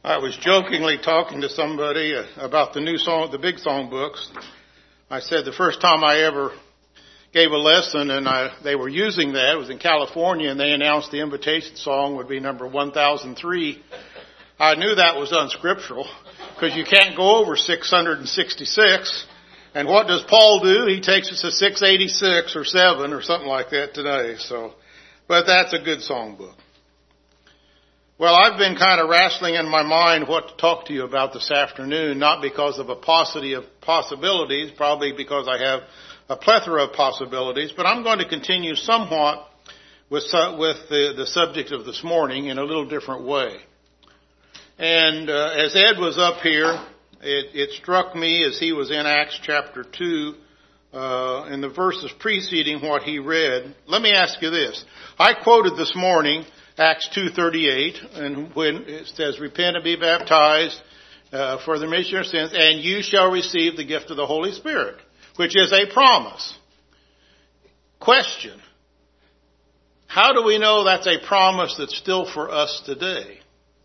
I was jokingly talking to somebody about the big song books. I said the first time I ever gave a lesson and they were using that, it was in California, and they announced the invitation song would be number 1003. I knew that was unscriptural because you can't go over 666. And what does Paul do? He takes us to 686 or 7 or something like that today. But that's a good songbook. Well, I've been kind of wrestling in my mind what to talk to you about this afternoon, not because of a paucity of possibilities, probably because I have a plethora of possibilities, but I'm going to continue somewhat with the subject of this morning in a little different way. And as Ed was up here, it struck me as he was in Acts chapter 2, in the verses preceding what he read. Let me ask you this. I quoted this morning Acts 2:38, and when it says, "Repent and be baptized for the remission of sins, and you shall receive the gift of the Holy Spirit," which is a promise. Question: how do we know that's a promise that's still for us today?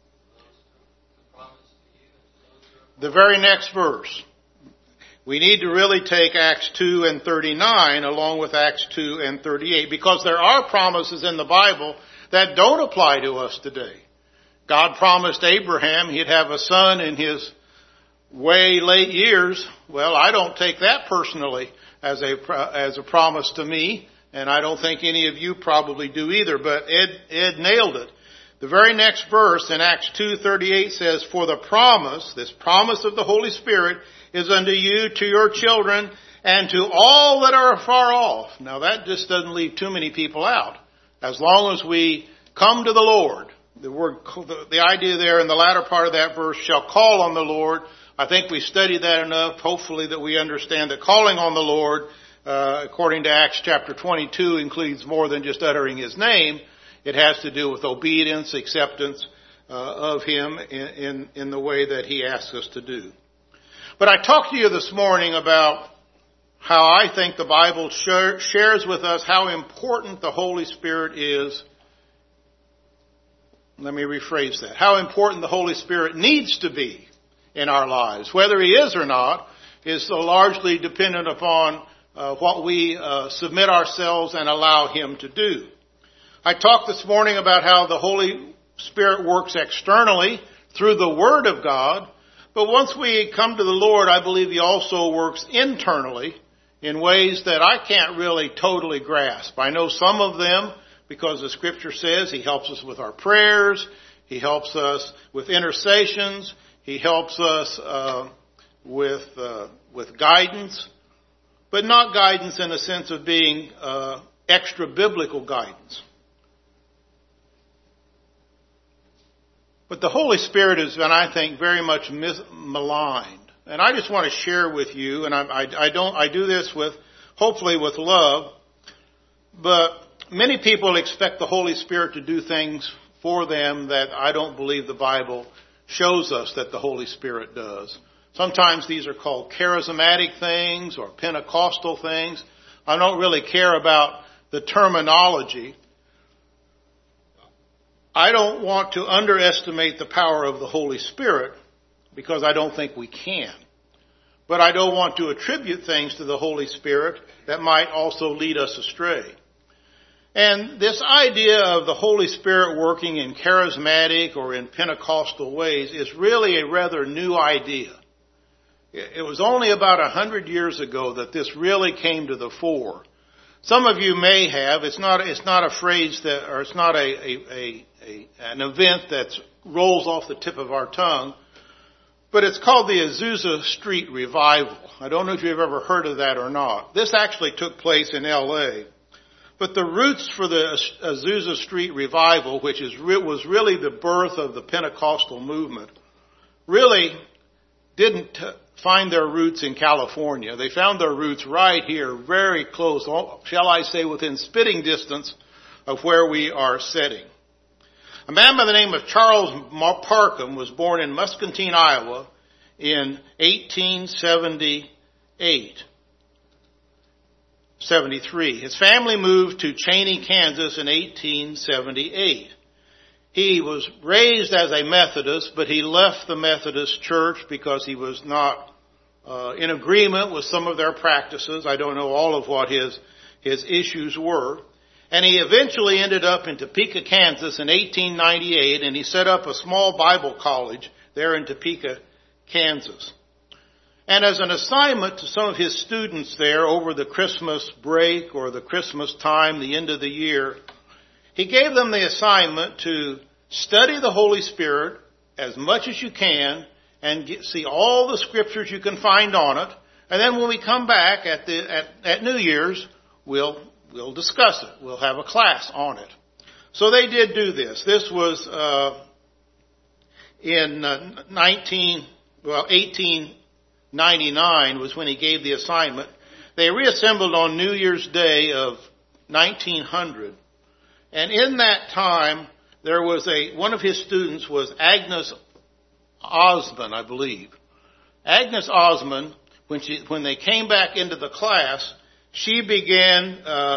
The very next verse. We need to really take Acts 2 and 39 along with Acts 2 and 38, because there are promises in the Bible that don't apply to us today. God promised Abraham he'd have a son in his way late years. Well, I don't take that personally as a promise to me, and I don't think any of you probably do either, but Ed nailed it. The very next verse in Acts 2:38 says, "For the promise," this promise of the Holy Spirit, "is unto you, to your children, and to all that are far off." Now that just doesn't leave too many people out. As long as we come to the Lord, the idea there in the latter part of that verse, "shall call on the Lord." I think we studied that enough, hopefully, that we understand that calling on the Lord, according to Acts chapter 22, includes more than just uttering His name. It has to do with obedience, acceptance of Him in the way that He asks us to do. But I talked to you this morning about how I think the Bible shares with us how important the Holy Spirit is. Let me rephrase that. How important the Holy Spirit needs to be in our lives. Whether He is or not is largely dependent upon what we submit ourselves and allow Him to do. I talked this morning about how the Holy Spirit works externally through the Word of God, but once we come to the Lord, I believe He also works internally in ways that I can't really totally grasp. I know some of them because the Scripture says He helps us with our prayers, He helps us with intercessions, He helps us with guidance, but not guidance in the sense of being extra biblical guidance. But the Holy Spirit has been, I think, very much maligned. And I just want to share with you, and I do this hopefully with love, but many people expect the Holy Spirit to do things for them that I don't believe the Bible shows us that the Holy Spirit does. Sometimes these are called charismatic things or Pentecostal things. I don't really care about the terminology. I don't want to underestimate the power of the Holy Spirit because I don't think we can. But I don't want to attribute things to the Holy Spirit that might also lead us astray. And this idea of the Holy Spirit working in charismatic or in Pentecostal ways is really a rather new idea. It was only about 100 years ago that this really came to the fore. Some of you may have. It's not a phrase that, or it's not an event that rolls off the tip of our tongue, but it's called the Azusa Street Revival. I don't know if you've ever heard of that or not. This actually took place in L.A., but the roots for the Azusa Street Revival, which was really the birth of the Pentecostal movement, really didn't find their roots in California. They found their roots right here, very close, shall I say, within spitting distance of where we are sitting. A man by the name of Charles Parkham was born in Muscatine, Iowa in 1873. His family moved to Cheney, Kansas in 1878. He was raised as a Methodist, but he left the Methodist church because he was not in agreement with some of their practices. I don't know all of what his issues were. And he eventually ended up in Topeka, Kansas in 1898, and he set up a small Bible college there in Topeka, Kansas. And as an assignment to some of his students there over the Christmas break or the Christmas time, the end of the year, he gave them the assignment to study the Holy Spirit as much as you can and see all the scriptures you can find on it. And then when we come back at New Year's, we'll discuss it. We'll have a class on it. So they did do this. This was in 1899 was when he gave the assignment. They reassembled on New Year's Day of 1900. And in that time, there was one of his students was Agnes Osmond, I believe. Agnes Osmond, when they came back into the class, she began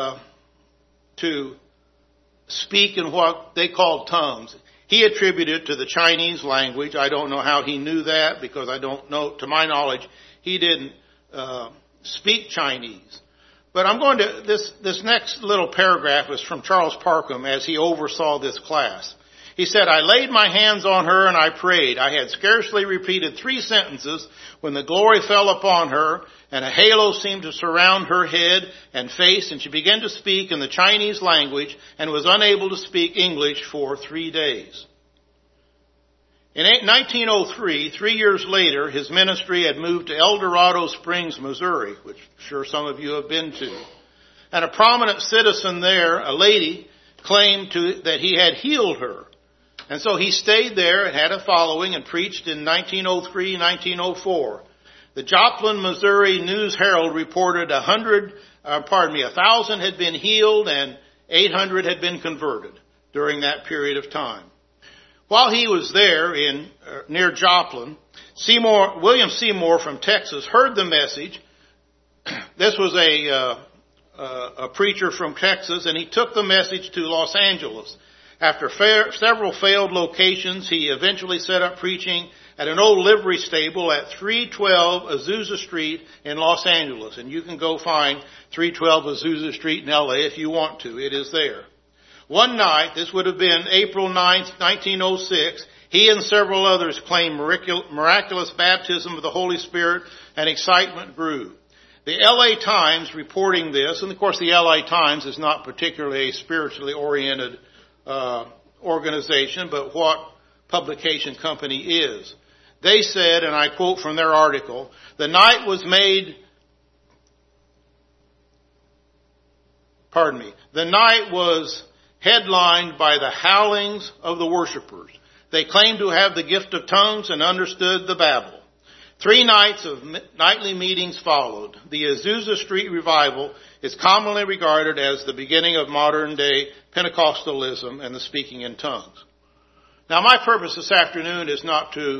to speak in what they called tongues. He attributed it to the Chinese language. I don't know how he knew that because I don't know, to my knowledge, he didn't speak Chinese. But I'm going to, this next little paragraph is from Charles Parkham as he oversaw this class. He said, I laid my hands on her and I prayed. I had scarcely repeated 3 sentences when the glory fell upon her and a halo seemed to surround her head and face, and she began to speak in the Chinese language and was unable to speak English for 3 days. In 1903, 3 years later, his ministry had moved to El Dorado Springs, Missouri, which I'm sure some of you have been to. And a prominent citizen there, a lady, claimed that he had healed her. And so he stayed there and had a following and preached in 1903, 1904. The Joplin, Missouri News Herald reported 1,000 had been healed and 800 had been converted during that period of time. While he was there near Joplin, William Seymour from Texas heard the message. This was a preacher from Texas, and he took the message to Los Angeles. After several failed locations, he eventually set up preaching at an old livery stable at 312 Azusa Street in Los Angeles. And you can go find 312 Azusa Street in LA if you want to. It is there. One night, this would have been April 9th, 1906, he and several others claimed miraculous baptism of the Holy Spirit, and excitement grew. The LA Times reporting this, and of course the LA Times is not particularly a spiritually oriented organization, but what publication company is. They said, and I quote from their article, the night was headlined by the howlings of the worshipers. They claimed to have the gift of tongues and understood the babble. 3 nights of nightly meetings followed. The Azusa Street revival is commonly regarded as the beginning of modern day Pentecostalism and the speaking in tongues. Now my purpose this afternoon is not to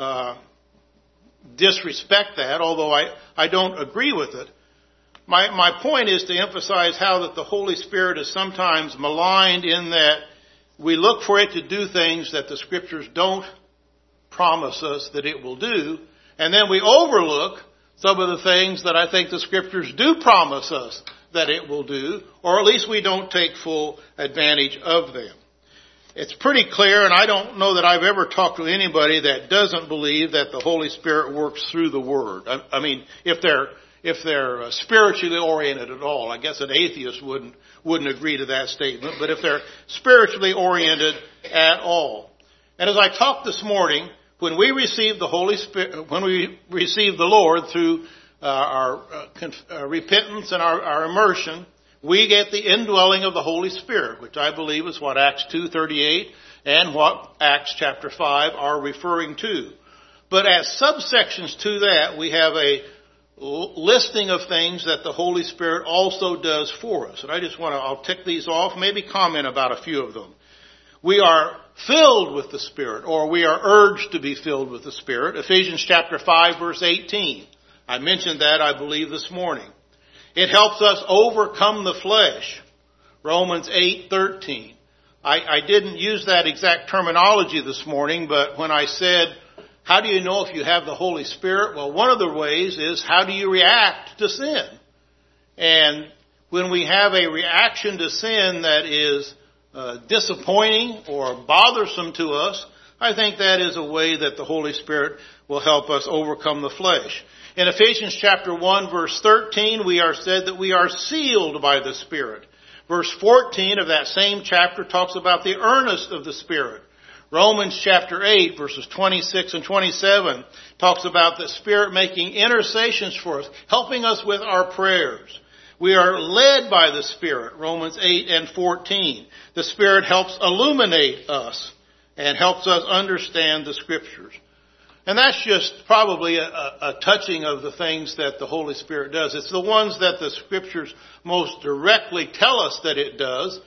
disrespect that, although I don't agree with it. My point is to emphasize how that the Holy Spirit is sometimes maligned in that we look for it to do things that the Scriptures don't promise us that it will do, and then we overlook some of the things that I think the Scriptures do promise us that it will do, or at least we don't take full advantage of them. It's pretty clear, and I don't know that I've ever talked to anybody that doesn't believe that the Holy Spirit works through the Word. I mean, if they're spiritually oriented at all. I guess an atheist wouldn't agree to that statement, but if they're spiritually oriented at all. And as I talked this morning, when we receive the Holy Spirit, when we receive the Lord through our repentance and our immersion, we get the indwelling of the Holy Spirit, which I believe is what Acts 2:38 and what Acts chapter 5 are referring to. But as subsections to that, we have a listing of things that the Holy Spirit also does for us. And I'll tick these off, maybe comment about a few of them. We are filled with the Spirit, or we are urged to be filled with the Spirit. Ephesians chapter 5 verse 18. I mentioned that, I believe, this morning. It helps us overcome the flesh. Romans 8:13. I didn't use that exact terminology this morning, but when I said, how do you know if you have the Holy Spirit? Well, one of the ways is, how do you react to sin? And when we have a reaction to sin that is disappointing or bothersome to us, I think that is a way that the Holy Spirit will help us overcome the flesh. In Ephesians chapter 1, verse 13, we are said that we are sealed by the Spirit. Verse 14 of that same chapter talks about the earnest of the Spirit. Romans chapter 8, verses 26 and 27 talks about the Spirit making intercessions for us, helping us with our prayers. We are led by the Spirit, Romans 8 and 14. The Spirit helps illuminate us and helps us understand the Scriptures. And that's just probably a touching of the things that the Holy Spirit does. It's the ones that the Scriptures most directly tell us that it does.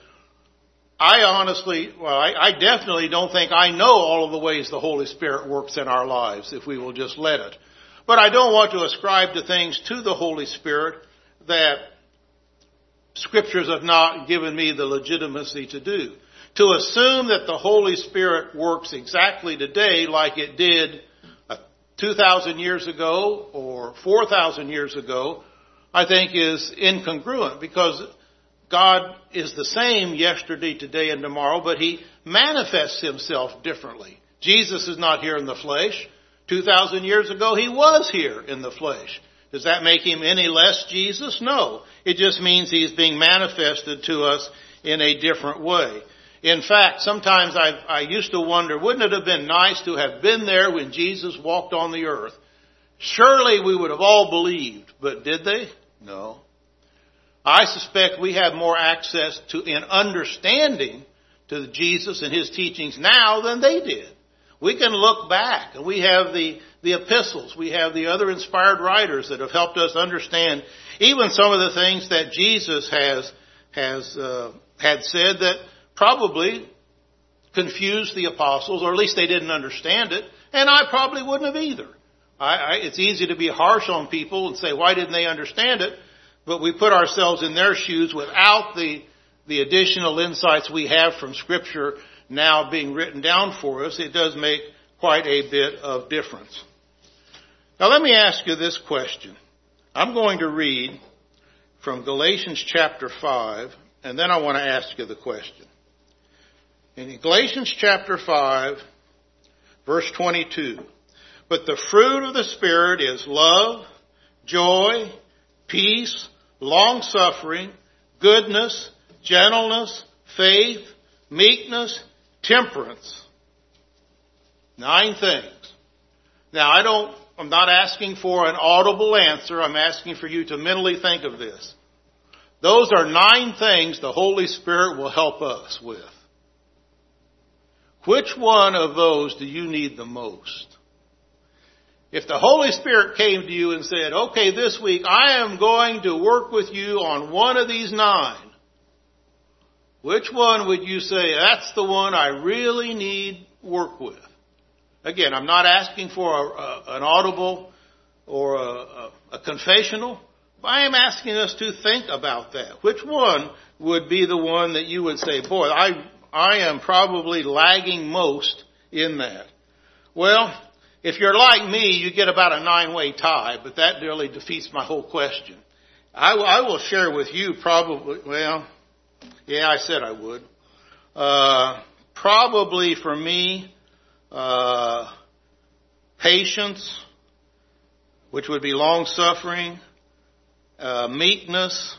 I definitely don't think I know all of the ways the Holy Spirit works in our lives if we will just let it. But I don't want to ascribe to things to the Holy Spirit that Scriptures have not given me the legitimacy to do. To assume that the Holy Spirit works exactly today like it did 2,000 years ago or 4,000 years ago, I think is incongruent, because God is the same yesterday, today, and tomorrow, but He manifests Himself differently. Jesus is not here in the flesh. 2,000 years ago, He was here in the flesh. Does that make Him any less Jesus? No. It just means He's being manifested to us in a different way. In fact, sometimes I used to wonder, wouldn't it have been nice to have been there when Jesus walked on the earth? Surely we would have all believed, but did they? No. I suspect we have more access to and understanding to Jesus and His teachings now than they did. We can look back, and we have the epistles. We have the other inspired writers that have helped us understand even some of the things that Jesus had said that probably confused the apostles, or at least they didn't understand it, and I probably wouldn't have either. It's easy to be harsh on people and say, why didn't they understand it? But we put ourselves in their shoes without the additional insights we have from Scripture now being written down for us. It does make quite a bit of difference. Now let me ask you this question. I'm going to read from Galatians chapter 5, and then I want to ask you the question. In Galatians chapter 5, verse 22, but the fruit of the Spirit is love, joy, peace, long-suffering, goodness, gentleness, faith, meekness, temperance. 9 things. Now I'm not asking for an audible answer. I'm asking for you to mentally think of this. Those are 9 things the Holy Spirit will help us with. Which one of those do you need the most? If the Holy Spirit came to you and said, okay, this week I am going to work with you on one of these 9, which one would you say, that's the one I really need work with? Again, I'm not asking for an audible or a confessional, but I am asking us to think about that. Which one would be the one that you would say, boy, I am probably lagging most in that? Well, if you're like me, you get about a 9-way tie, but that really defeats my whole question. I will share with you probably, I said I would. Probably for me, patience, which would be long-suffering, meekness.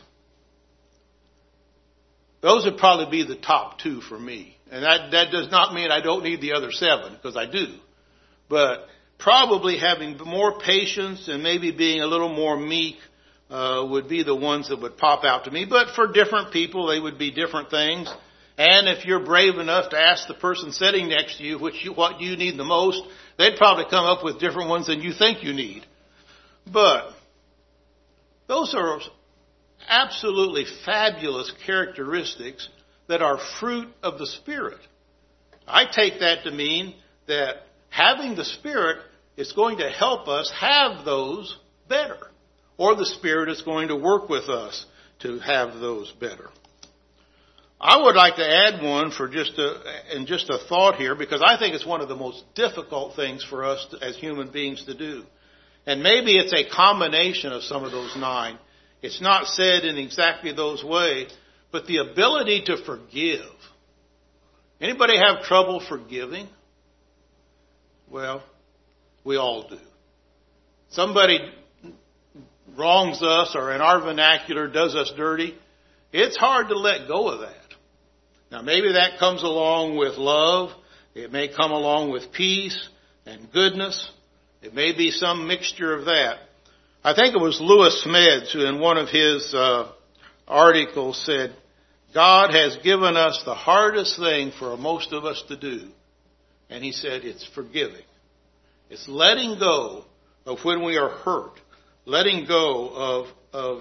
Those would probably be the top 2 for me. And that does not mean I don't need the other 7, because I do. But probably having more patience and maybe being a little more meek would be the ones that would pop out to me. But for different people, they would be different things. And if you're brave enough to ask the person sitting next to you what you need the most, they'd probably come up with different ones than you think you need. But those are absolutely fabulous characteristics that are fruit of the Spirit. I take that to mean that having the Spirit is going to help us have those better. Or the Spirit is going to work with us to have those better. I would like to add one for just a thought here, because I think it's one of the most difficult things for us as human beings to do. And maybe it's a combination of some of those 9. It's not said in exactly those ways, but the ability to forgive. Anybody have trouble forgiving? Well, we all do. Somebody wrongs us, or in our vernacular, does us dirty. It's hard to let go of that. Now, maybe that comes along with love. It may come along with peace and goodness. It may be some mixture of that. I think it was Lewis Smeds who in one of his articles said, God has given us the hardest thing for most of us to do. And he said it's forgiving. It's letting go of when we are hurt. Letting go of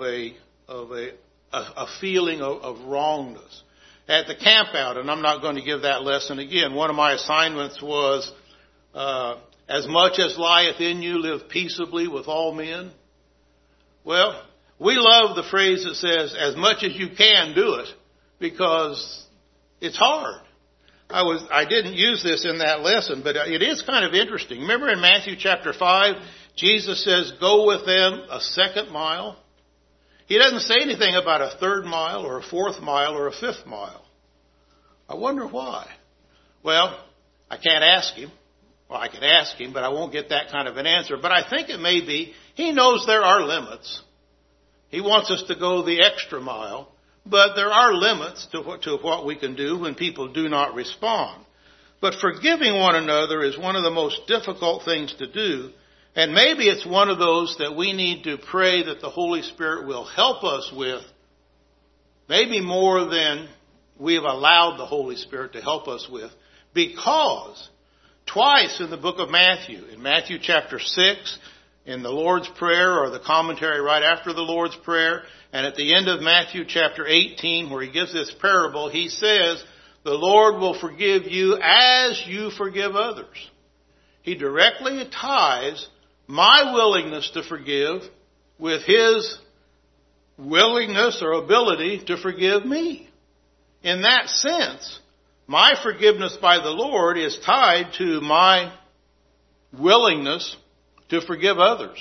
a feeling of wrongness. At the camp out, and I'm not going to give that lesson again, one of my assignments was, as much as lieth in you, live peaceably with all men. Well, we love the phrase that says, as much as you can do it, because it's hard. I didn't use this in that lesson, but it is kind of interesting. Remember in Matthew chapter 5, Jesus says, go with them a 2nd mile. He doesn't say anything about a 3rd mile or a 4th mile or a 5th mile. I wonder why. Well, I can't ask him. Well, I could ask him, but I won't get that kind of an answer. But I think it may be he knows there are limits. He wants us to go the extra mile, but there are limits to what we can do when people do not respond. But forgiving one another is one of the most difficult things to do. And maybe it's one of those that we need to pray that the Holy Spirit will help us with, maybe more than we have allowed the Holy Spirit to help us with, because twice in the book of Matthew, in Matthew chapter 6, in the Lord's Prayer or the commentary right after the Lord's Prayer, and at the end of Matthew chapter 18 where he gives this parable, he says, the Lord will forgive you as you forgive others. He directly ties my willingness to forgive with his willingness or ability to forgive me. In that sense, my forgiveness by the Lord is tied to my willingness to forgive others,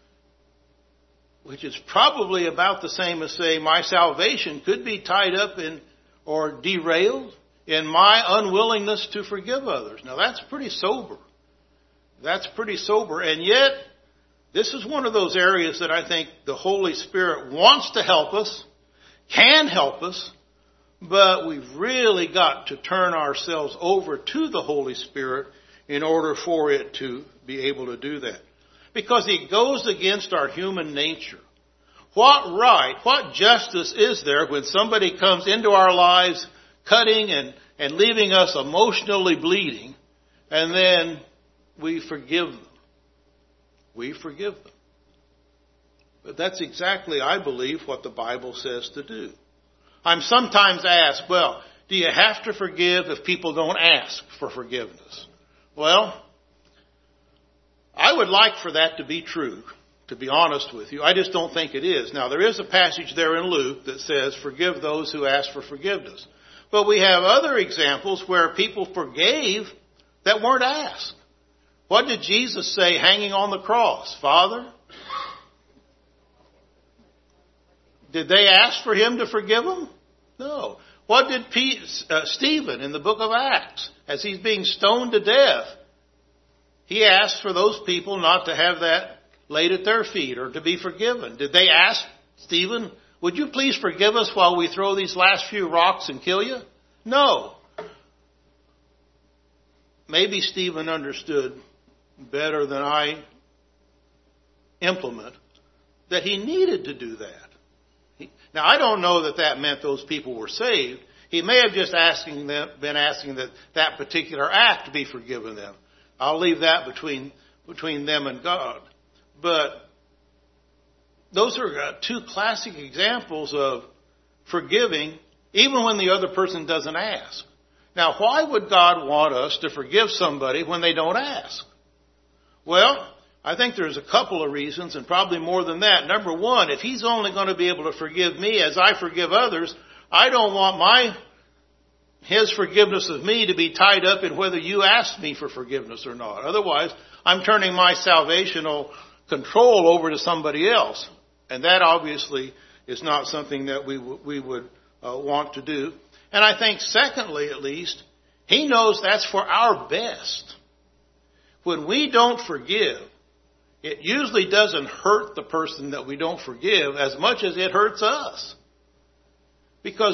which is probably about the same as saying my salvation could be tied up in or derailed in my unwillingness to forgive others. Now that's pretty sober. That's pretty sober. And yet, this is one of those areas that I think the Holy Spirit wants to help us, can help us, but we've really got to turn ourselves over to the Holy Spirit in order for it to be able to do that. Because it goes against our human nature. What right, what justice is there when somebody comes into our lives cutting and leaving us emotionally bleeding, and then we forgive them? We forgive them. But that's exactly, I believe, what the Bible says to do. I'm sometimes asked, well, do you have to forgive if people don't ask for forgiveness? Well, I would like for that to be true, to be honest with you. I just don't think it is. Now, there is a passage there in Luke that says, forgive those who ask for forgiveness. But we have other examples where people forgave that weren't asked. What did Jesus say hanging on the cross? Father, did they ask for him to forgive them? No. What did Stephen in the book of Acts, as he's being stoned to death, he asked for those people not to have that laid at their feet or to be forgiven. Did they ask Stephen, would you please forgive us while we throw these last few rocks and kill you? No. Maybe Stephen understood better than I implement that he needed to do that. Now, I don't know that that meant those people were saved. He may have just been asking that particular act be forgiven them. I'll leave that between them and God. But those are two classic examples of forgiving even when the other person doesn't ask. Now, why would God want us to forgive somebody when they don't ask? Well, I think there's a couple of reasons, and probably more than that. Number one, if he's only going to be able to forgive me as I forgive others, I don't want my His forgiveness of me to be tied up in whether you asked me for forgiveness or not. Otherwise, I'm turning my salvational control over to somebody else. And that obviously is not something that we would want to do. And I think secondly, at least, He knows that's for our best. When we don't forgive, it usually doesn't hurt the person that we don't forgive as much as it hurts us. Because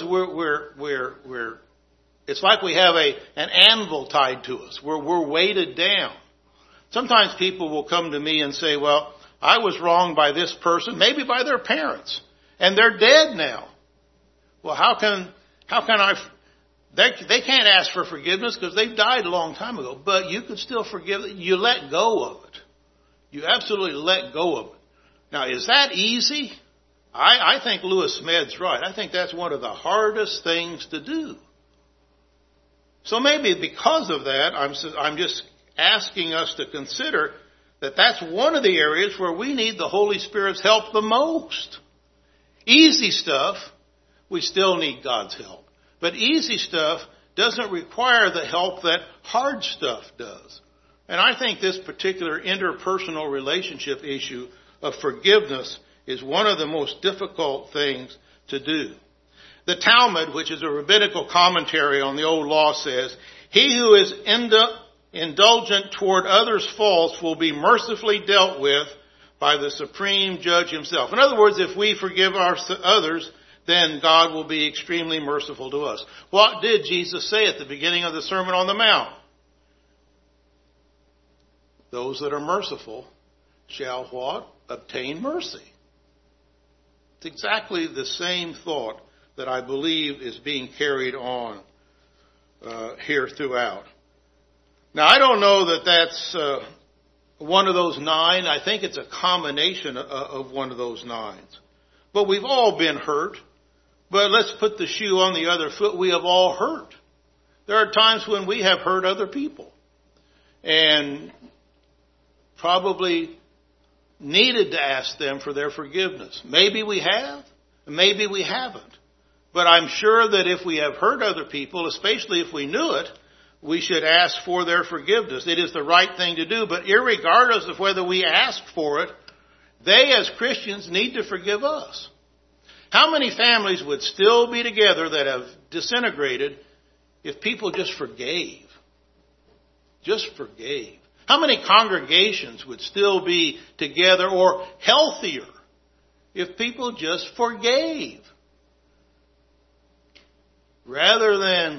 it's like we have an anvil tied to us. We're weighted down. Sometimes people will come to me and say, well, I was wronged by this person, maybe by their parents, and they're dead now. Well, how can I, they can't ask for forgiveness because they've died a long time ago, but you could still forgive them. You let go of it. You absolutely let go of it. Now, is that easy? I think Lewis Smed's right. I think that's one of the hardest things to do. So maybe because of that, I'm just asking us to consider that that's one of the areas where we need the Holy Spirit's help the most. Easy stuff, we still need God's help. But easy stuff doesn't require the help that hard stuff does. And I think this particular interpersonal relationship issue of forgiveness is one of the most difficult things to do. The Talmud, which is a rabbinical commentary on the Old Law, says, he who is indulgent toward others' faults will be mercifully dealt with by the supreme judge himself. In other words, if we forgive others, then God will be extremely merciful to us. What did Jesus say at the beginning of the Sermon on the Mount? Those that are merciful shall what? Obtain mercy. It's exactly the same thought that I believe is being carried on here throughout. Now, I don't know that that's one of those 9. I think it's a combination of one of those 9s. But we've all been hurt. But let's put the shoe on the other foot. We have all hurt. There are times when we have hurt other people and probably needed to ask them for their forgiveness. Maybe we have, maybe we haven't. But I'm sure that if we have hurt other people, especially if we knew it, we should ask for their forgiveness. It is the right thing to do. But irregardless of whether we ask for it, they as Christians need to forgive us. How many families would still be together that have disintegrated if people just forgave? Just forgave. How many congregations would still be together or healthier if people just forgave? Rather than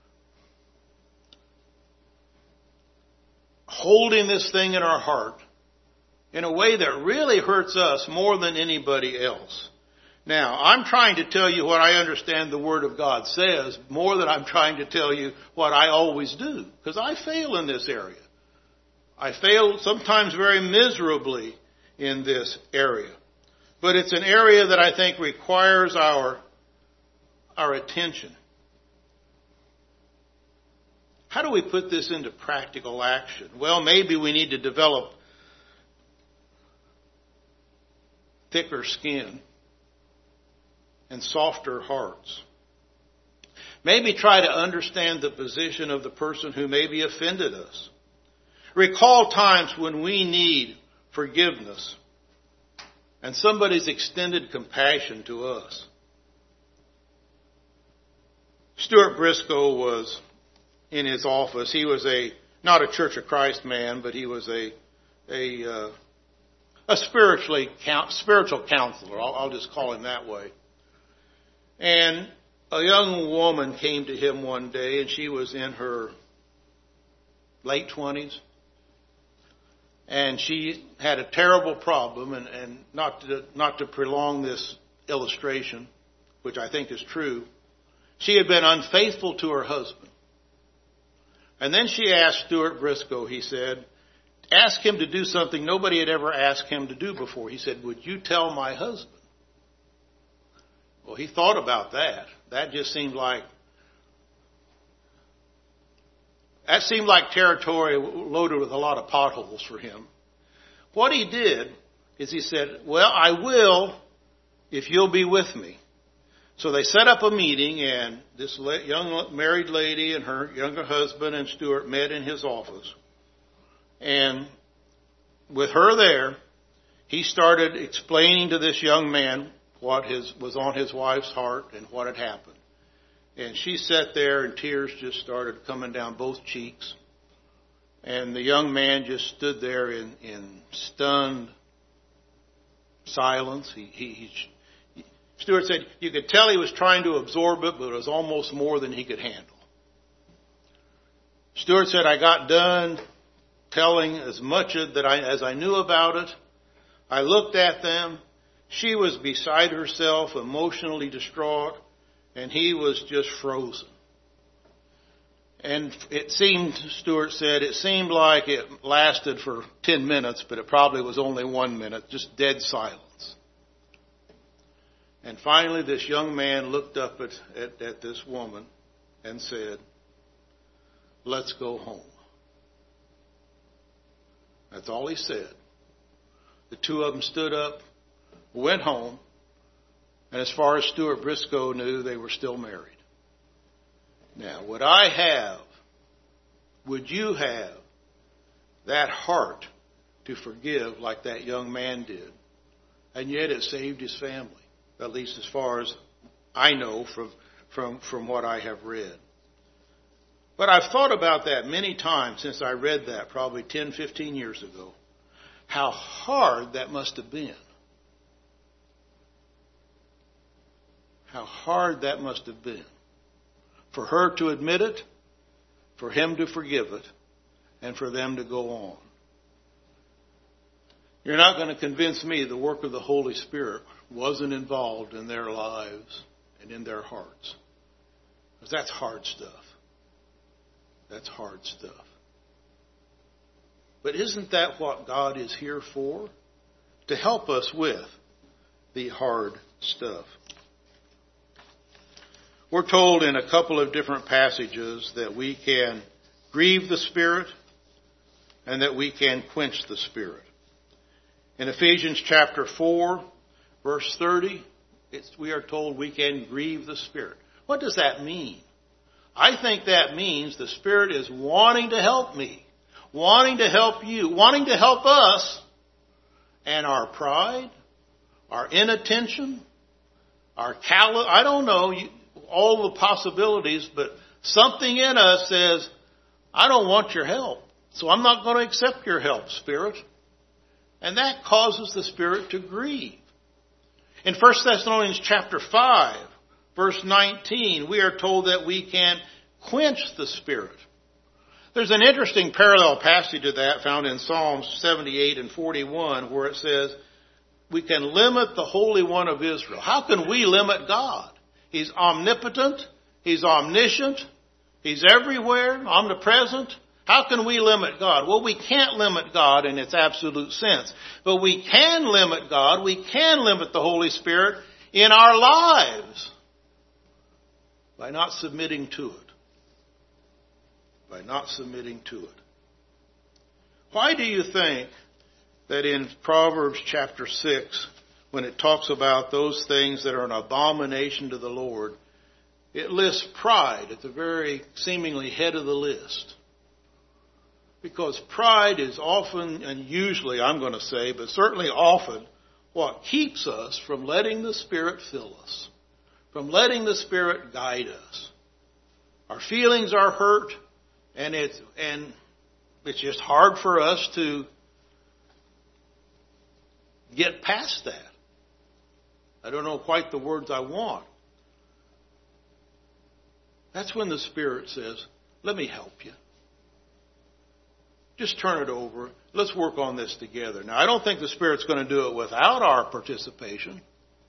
holding this thing in our heart in a way that really hurts us more than anybody else. Now, I'm trying to tell you what I understand the Word of God says more than I'm trying to tell you what I always do, because I fail in this area. I fail sometimes very miserably in this area. But it's an area that I think requires our attention. How do we put this into practical action? Well, maybe we need to develop thicker skin and softer hearts. Maybe try to understand the position of the person who maybe offended us. Recall times when we need forgiveness and somebody's extended compassion to us. Stuart Briscoe was in his office. He was not a Church of Christ man, but he was a spiritual counselor. I'll just call him that way. And a young woman came to him one day, and she was in her late 20s. And she had a terrible problem, and not to prolong this illustration, which I think is true, she had been unfaithful to her husband. And then she asked Stuart Briscoe, he said, ask him to do something nobody had ever asked him to do before. He said, would you tell my husband? Well, he thought about that. That just seemed like territory loaded with a lot of potholes for him. What he did is he said, well, I will if you'll be with me. So they set up a meeting, and this young married lady and her younger husband and Stuart met in his office. And with her there, he started explaining to this young man what was on his wife's heart and what had happened. And she sat there, and tears just started coming down both cheeks. And the young man just stood there in stunned silence. Stuart said you could tell he was trying to absorb it, but it was almost more than he could handle. Stuart said, I got done telling as much as I knew about it. I looked at them. She was beside herself, emotionally distraught, and he was just frozen. And it seemed, Stuart said, it seemed like it lasted for 10 minutes, but it probably was only 1 minute, just dead silence. And finally, this young man looked up at this woman and said, let's go home. That's all he said. The two of them stood up, went home, and as far as Stuart Briscoe knew, they were still married. Now, would you have that heart to forgive like that young man did? And yet it saved his family, at least as far as I know from what I have read. But I've thought about that many times since I read that, probably 10, 15 years ago. How hard that must have been. How hard that must have been. For her to admit it, for him to forgive it, and for them to go on. You're not going to convince me the work of the Holy Spirit wasn't involved in their lives and in their hearts. Because that's hard stuff. That's hard stuff. But isn't that what God is here for? To help us with the hard stuff. We're told in a couple of different passages that we can grieve the Spirit and that we can quench the Spirit. In Ephesians chapter 4, verse 30, we are told we can grieve the Spirit. What does that mean? I think that means the Spirit is wanting to help me, wanting to help you, wanting to help us, and our pride, our inattention, our callous, I don't know, all the possibilities, but something in us says, I don't want your help, so I'm not going to accept your help, Spirit. And that causes the Spirit to grieve. In 1 Thessalonians chapter 5, verse 19, we are told that we can quench the Spirit. There's an interesting parallel passage to that found in Psalms 78 and 41 where it says, we can limit the Holy One of Israel. How can we limit God? He's omnipotent. He's omniscient. He's everywhere, omnipresent. How can we limit God? Well, we can't limit God in its absolute sense. But we can limit God. We can limit the Holy Spirit in our lives by not submitting to it. By not submitting to it. Why do you think that in Proverbs chapter 6, when it talks about those things that are an abomination to the Lord, it lists pride at the very seemingly head of the list? Because pride is often, and usually I'm going to say, but certainly often, what keeps us from letting the Spirit fill us, from letting the Spirit guide us. Our feelings are hurt, and it's just hard for us to get past that. I don't know quite the words I want. That's when the Spirit says, let me help you. Just turn it over. Let's work on this together. Now, I don't think the Spirit's going to do it without our participation.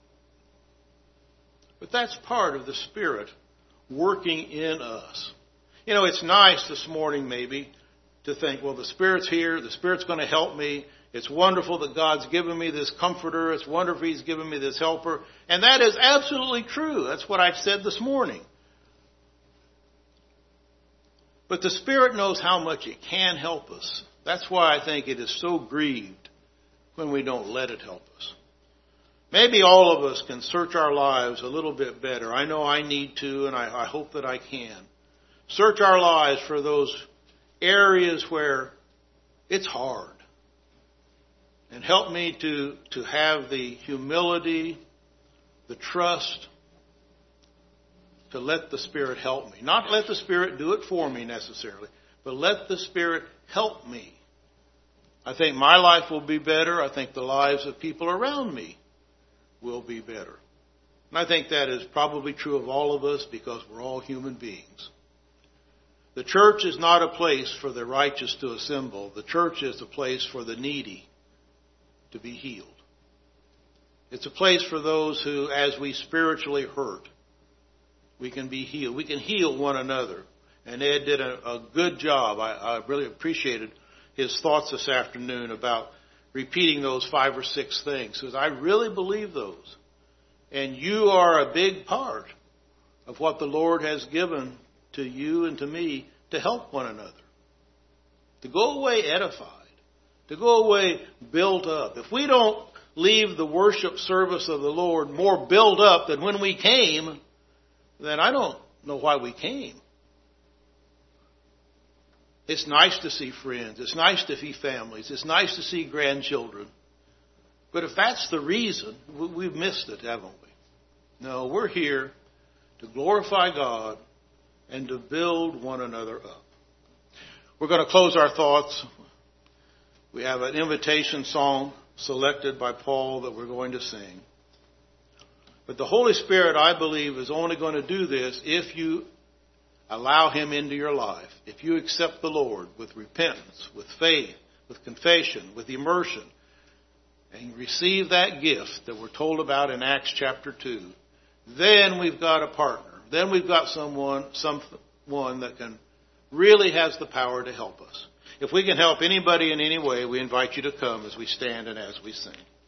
But that's part of the Spirit working in us. You know, it's nice this morning maybe to think, well, the Spirit's here. The Spirit's going to help me. It's wonderful that God's given me this comforter. It's wonderful He's given me this helper. And that is absolutely true. That's what I've said this morning. But the Spirit knows how much it can help us. That's why I think it is so grieved when we don't let it help us. maybe all of us can search our lives a little bit better. I know I need to, and I hope that I can. Search our lives for those areas where it's hard. And help me to have the humility, the trust, to let the Spirit help me. Not let the Spirit do it for me necessarily, but let the Spirit help me. I think my life will be better. I think the lives of people around me will be better. And I think that is probably true of all of us because we're all human beings. The church is not a place for the righteous to assemble. The church is a place for the needy to be healed. It's a place for those who, as we spiritually hurt, we can be healed. We can heal one another. And Ed did a good job. I really appreciated his thoughts this afternoon about repeating those 5 or 6 things. Because I really believe those. And you are a big part of what the Lord has given to you and to me to help one another. To go away edified. To go away built up. If we don't leave the worship service of the Lord more built up than when we came, then I don't know why we came. It's nice to see friends. It's nice to see families. It's nice to see grandchildren. But if that's the reason, we've missed it, haven't we? No, we're here to glorify God and to build one another up. We're going to close our thoughts. We have an invitation song selected by Paul that we're going to sing. But the Holy Spirit, I believe, is only going to do this if you allow Him into your life. If you accept the Lord with repentance, with faith, with confession, with immersion, and receive that gift that we're told about in Acts chapter 2, then we've got a partner. Then we've got someone that can really has the power to help us. If we can help anybody in any way, we invite you to come as we stand and as we sing.